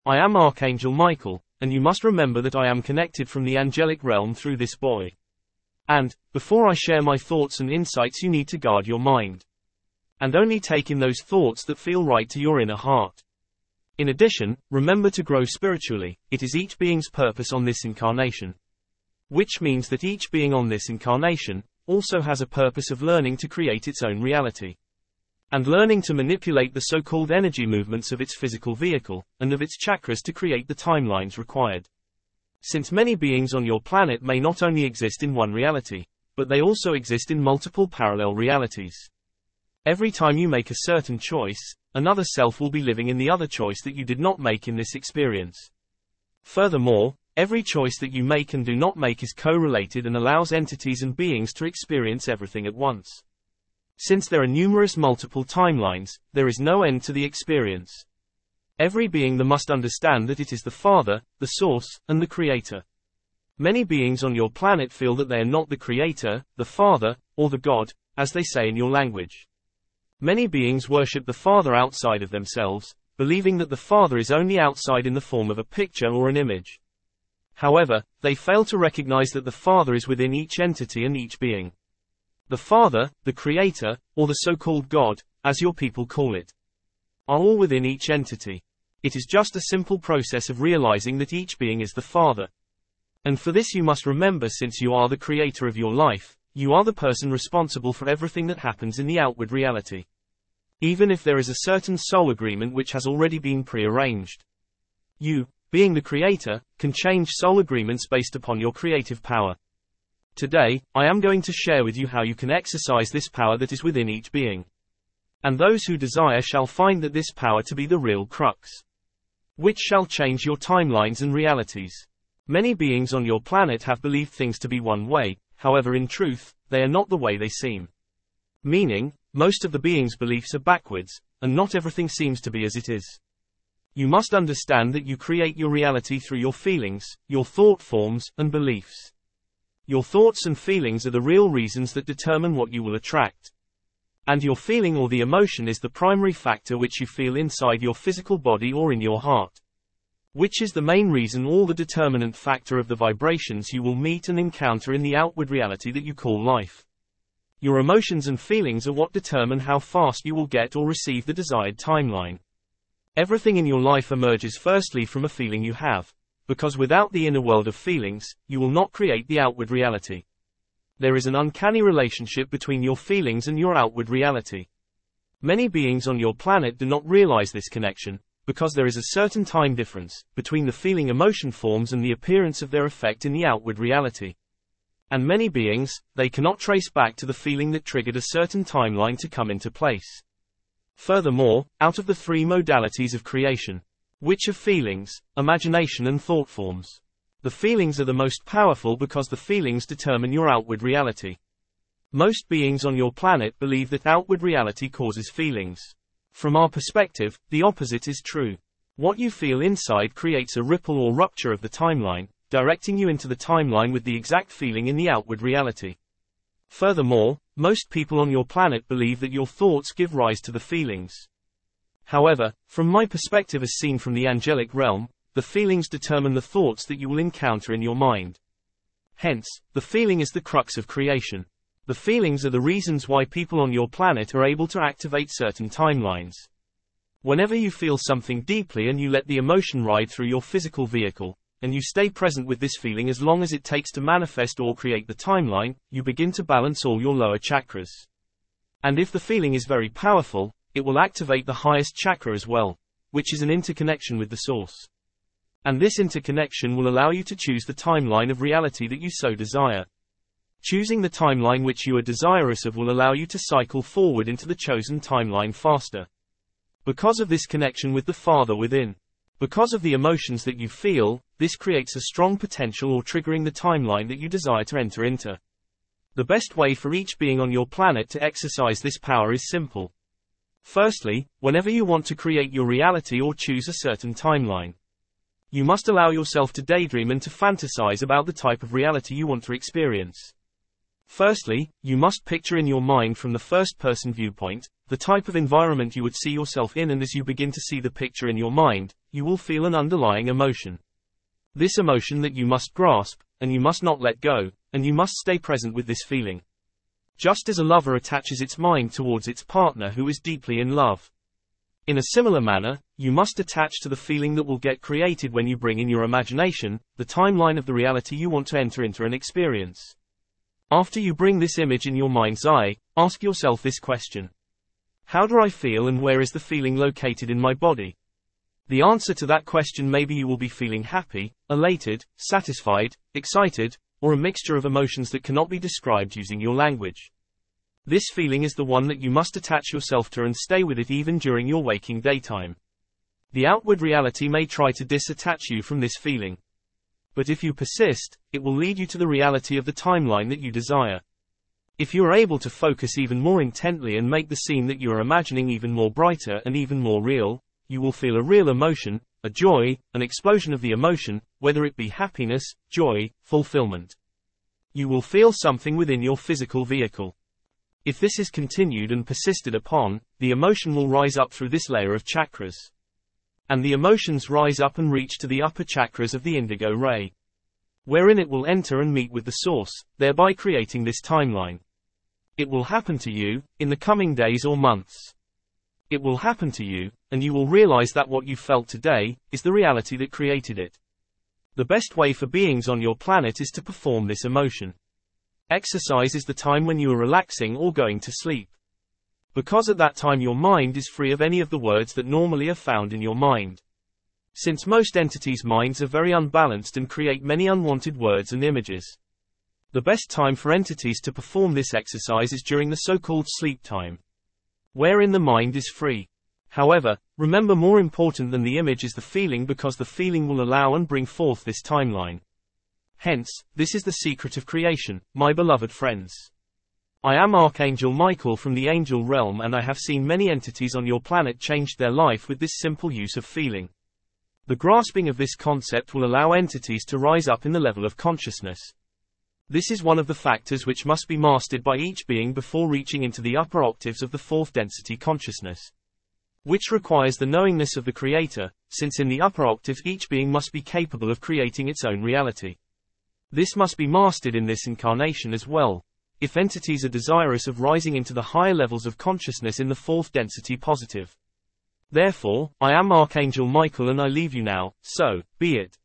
I am Archangel Michael, and you must remember that I am connected from the angelic realm through this boy. And, before I share my thoughts and insights, you need to guard your mind. And only take in those thoughts that feel right to your inner heart. In addition, remember to grow spiritually. It is each being's purpose on this incarnation. Which means that each being on this incarnation also has a purpose of learning to create its own reality. And learning to manipulate the so-called energy movements of its physical vehicle, and of its chakras to create the timelines required. Since many beings on your planet may not only exist in one reality, but they also exist in multiple parallel realities. Every time you make a certain choice, another self will be living in the other choice that you did not make in this experience. Furthermore, every choice that you make and do not make is correlated and allows entities and beings to experience everything at once. Since there are numerous multiple timelines, there is no end to the experience. Every being must understand that it is the Father, the Source, and the Creator. Many beings on your planet feel that they are not the Creator, the Father, or the God, as they say in your language. Many beings worship the Father outside of themselves, believing that the Father is only outside in the form of a picture or an image. However, they fail to recognize that the Father is within each entity and each being. The Father, the Creator, or the so-called God, as your people call it, are all within each entity. It is just a simple process of realizing that each being is the Father. And for this you must remember, since you are the creator of your life, you are the person responsible for everything that happens in the outward reality. Even if there is a certain soul agreement which has already been pre-arranged. You, being the creator, can change soul agreements based upon your creative power. Today, I am going to share with you how you can exercise this power that is within each being. And those who desire shall find that this power to be the real crux, which shall change your timelines and realities. Many beings on your planet have believed things to be one way, however in truth, they are not the way they seem. Meaning, most of the beings' beliefs are backwards, and not everything seems to be as it is. You must understand that you create your reality through your feelings, your thought forms, and beliefs. Your thoughts and feelings are the real reasons that determine what you will attract. And your feeling or the emotion is the primary factor which you feel inside your physical body or in your heart. Which is the main reason, all the determinant factor of the vibrations you will meet and encounter in the outward reality that you call life. Your emotions and feelings are what determine how fast you will get or receive the desired timeline. Everything in your life emerges firstly from a feeling you have. Because without the inner world of feelings, you will not create the outward reality. There is an uncanny relationship between your feelings and your outward reality. Many beings on your planet do not realize this connection, because there is a certain time difference between the feeling emotion forms and the appearance of their effect in the outward reality. And many beings, they cannot trace back to the feeling that triggered a certain timeline to come into place. Furthermore, out of the three modalities of creation, which are feelings, imagination and thought forms, the feelings are the most powerful because the feelings determine your outward reality. Most beings on your planet believe that outward reality causes feelings. From our perspective, the opposite is true. What you feel inside creates a ripple or rupture of the timeline, directing you into the timeline with the exact feeling in the outward reality. Furthermore, most people on your planet believe that your thoughts give rise to the feelings. However, from my perspective as seen from the angelic realm, the feelings determine the thoughts that you will encounter in your mind. Hence, the feeling is the crux of creation. The feelings are the reasons why people on your planet are able to activate certain timelines. Whenever you feel something deeply and you let the emotion ride through your physical vehicle, and you stay present with this feeling as long as it takes to manifest or create the timeline, you begin to balance all your lower chakras. And if the feeling is very powerful, it will activate the highest chakra as well, which is an interconnection with the source. And this interconnection will allow you to choose the timeline of reality that you so desire. Choosing the timeline which you are desirous of will allow you to cycle forward into the chosen timeline faster. Because of this connection with the Father within. Because of the emotions that you feel, this creates a strong potential or triggering the timeline that you desire to enter into. The best way for each being on your planet to exercise this power is simple. Firstly, whenever you want to create your reality or choose a certain timeline, you must allow yourself to daydream and to fantasize about the type of reality you want to experience. Firstly, you must picture in your mind from the first-person viewpoint, the type of environment you would see yourself in, and as you begin to see the picture in your mind, you will feel an underlying emotion. This emotion that you must grasp, and you must not let go, and you must stay present with this feeling. Just as a lover attaches its mind towards its partner who is deeply in love. In a similar manner, you must attach to the feeling that will get created when you bring in your imagination, the timeline of the reality you want to enter into and experience. After you bring this image in your mind's eye, ask yourself this question. How do I feel and where is the feeling located in my body? The answer to that question may be you will be feeling happy, elated, satisfied, excited, or a mixture of emotions that cannot be described using your language. This feeling is the one that you must attach yourself to and stay with it even during your waking daytime. The outward reality may try to disattach you from this feeling. But if you persist, it will lead you to the reality of the timeline that you desire. If you are able to focus even more intently and make the scene that you are imagining even more brighter and even more real, you will feel a real emotion, a joy, an explosion of the emotion, whether it be happiness, joy, fulfillment. You will feel something within your physical vehicle. If this is continued and persisted upon, the emotion will rise up through this layer of chakras. And the emotions rise up and reach to the upper chakras of the indigo ray, wherein it will enter and meet with the source, thereby creating this timeline. It will happen to you, in the coming days or months. It will happen to you, and you will realize that what you felt today, is the reality that created it. The best way for beings on your planet is to perform this emotion. Exercise is the time when you are relaxing or going to sleep. Because at that time your mind is free of any of the words that normally are found in your mind. Since most entities' minds are very unbalanced and create many unwanted words and images. The best time for entities to perform this exercise is during the so-called sleep time, wherein the mind is free. However, remember, more important than the image is the feeling, because the feeling will allow and bring forth this timeline. Hence, this is the secret of creation, my beloved friends. I am Archangel Michael from the angel realm, and I have seen many entities on your planet change their life with this simple use of feeling. The grasping of this concept will allow entities to rise up in the level of consciousness. This is one of the factors which must be mastered by each being before reaching into the upper octaves of the fourth density consciousness, which requires the knowingness of the Creator, since in the upper octaves each being must be capable of creating its own reality. This must be mastered in this incarnation as well, if entities are desirous of rising into the higher levels of consciousness in the fourth density positive. Therefore, I am Archangel Michael and I leave you now, so be it.